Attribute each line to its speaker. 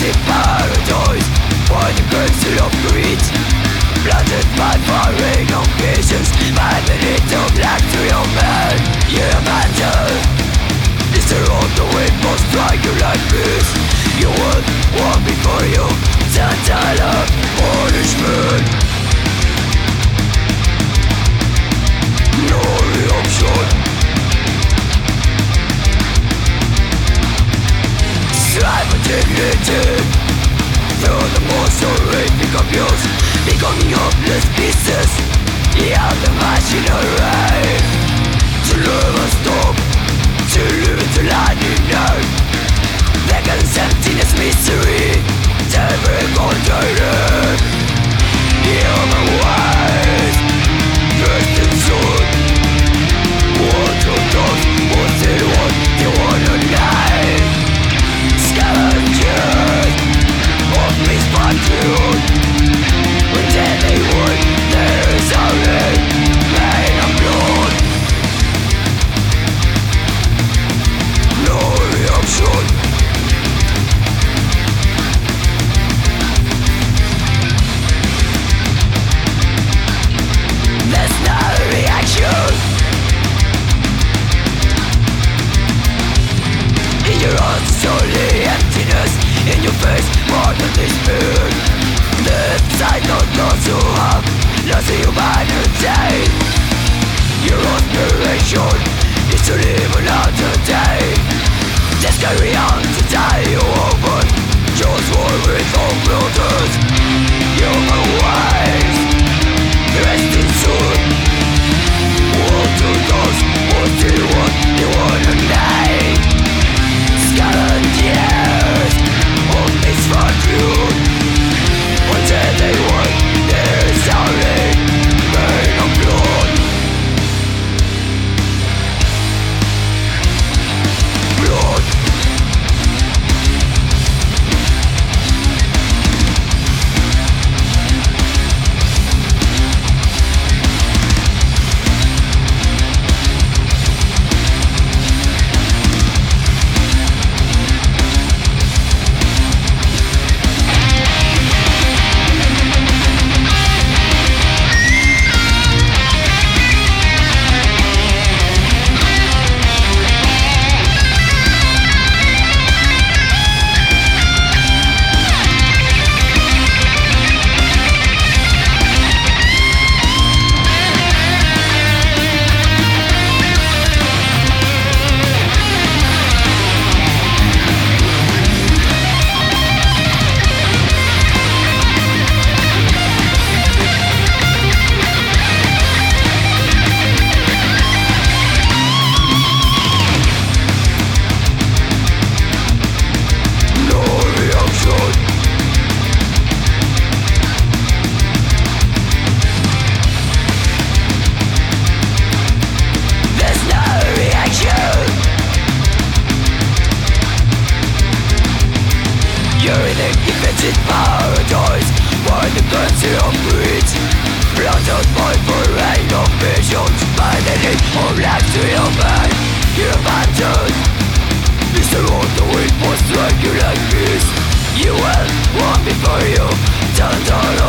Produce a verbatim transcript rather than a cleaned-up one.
Speaker 1: twisted paradise by the curse of greed, blinded by firing ambitions, by the need to black to your man. You matter. Is there on the wind must strike you like this? You would want before you turn tide of punishment. No reaction. Strive for dignity through the most horrific abuse, becoming hopeless pieces. Yeah, the machinery to live and stop, to live into lightning night. Vacancy, emptiness, misery, every container. Human waste, dressed in soot. What to dust, what's it what you wanna live? Scavengers of misfortune. Until they would, there is only pain and blood. No reaction. There's no reaction. In your eyes is only emptiness. In your face more than despair. The sight of those who have lost humanity. Your aspiration is to live another day. Just carry on to die over. Just war with all brothers. Human waste, dressed in soot. What to dust, what do you want, you wanna die? Scavengers of misfortune. Until they want, there is only pain and blood. Blood. Paradise by the currency of greed, blinded by foreign ambitions, by the need of life to your man. You abandoned. Is the road the wind must strike you like this? You will walk before you turn down.